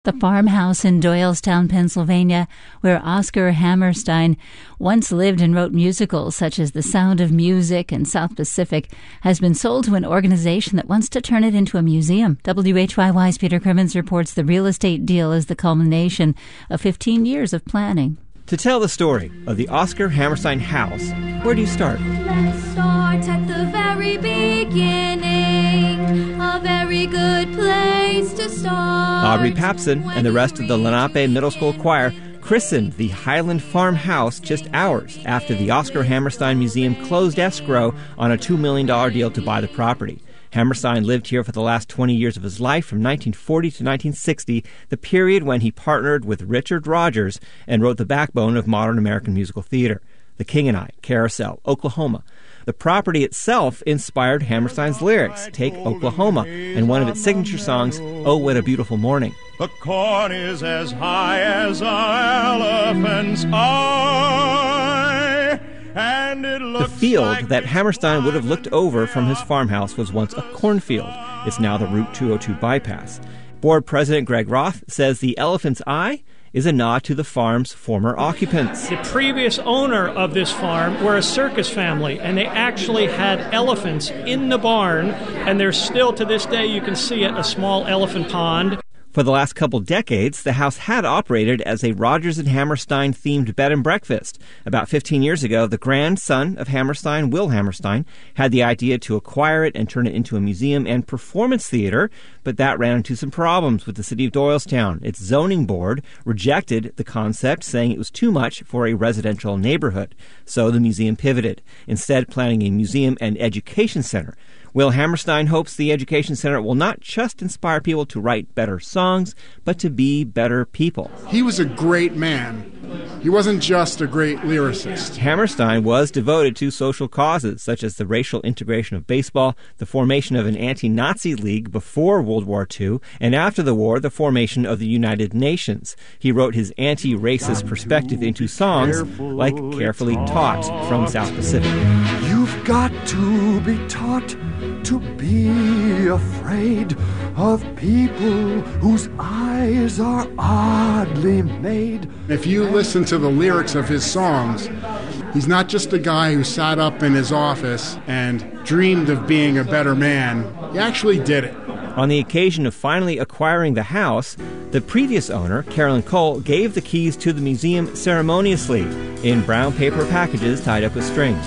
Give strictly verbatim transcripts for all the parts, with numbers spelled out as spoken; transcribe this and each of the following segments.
The farmhouse in Doylestown, Pennsylvania, where Oscar Hammerstein once lived and wrote musicals such as The Sound of Music and South Pacific, has been sold to an organization that wants to turn it into a museum. W H Y Y's Peter Crimmins reports the real estate deal is the culmination of fifteen years of planning. To tell the story of the Oscar Hammerstein house, where do you start? Let's start at the very beginning, a very good place to start. Aubrey Papson and the rest of the Lenape Middle School Choir christened the Highland Farmhouse just hours after the Oscar Hammerstein Museum closed escrow on a two million dollars deal to buy the property. Hammerstein lived here for the last twenty years of his life, from nineteen forty to nineteen sixty, the period when he partnered with Richard Rodgers and wrote the backbone of modern American musical theater. The King and I, Carousel, Oklahoma. The property itself inspired Hammerstein's lyrics. Take Oklahoma, and one of its signature songs, Oh, What a Beautiful Morning. The corn is as high as an elephant's eye, and it looks The field like that Hammerstein would have looked over from his farmhouse was once a cornfield. It's now the Route two oh two bypass. Board President Greg Roth says the elephant's eye is a nod to the farm's former occupants. The previous owner of this farm were a circus family, and they actually had elephants in the barn, and there's still, to this day, you can see it, a small elephant pond. For the last couple decades, the house had operated as a Rodgers and Hammerstein-themed bed and breakfast. About fifteen years ago, the grandson of Hammerstein, Will Hammerstein, had the idea to acquire it and turn it into a museum and performance theater, but that ran into some problems with the city of Doylestown. Its zoning board rejected the concept, saying it was too much for a residential neighborhood. So the museum pivoted, instead planning a museum and education center. Will Hammerstein hopes the Education Center will not just inspire people to write better songs, but to be better people. He was a great man. He wasn't just a great lyricist. Hammerstein was devoted to social causes, such as the racial integration of baseball, the formation of an anti-Nazi league before World War Two, and after the war, the formation of the United Nations. He wrote his anti-racist perspective into songs like Carefully Taught from South Pacific. You've got to be taught to be afraid of people whose eyes are oddly made. If you listen to the lyrics of his songs, he's not just a guy who sat up in his office and dreamed of being a better man. He actually did it. On the occasion of finally acquiring the house, the previous owner, Carolyn Cole, gave the keys to the museum ceremoniously in brown paper packages tied up with strings.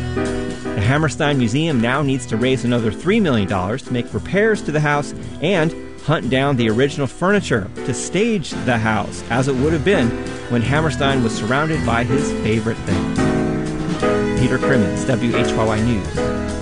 The Hammerstein Museum now needs to raise another three million dollars to make repairs to the house and hunt down the original furniture to stage the house as it would have been when Hammerstein was surrounded by his favorite things. Peter Crimmins, W H Y Y News.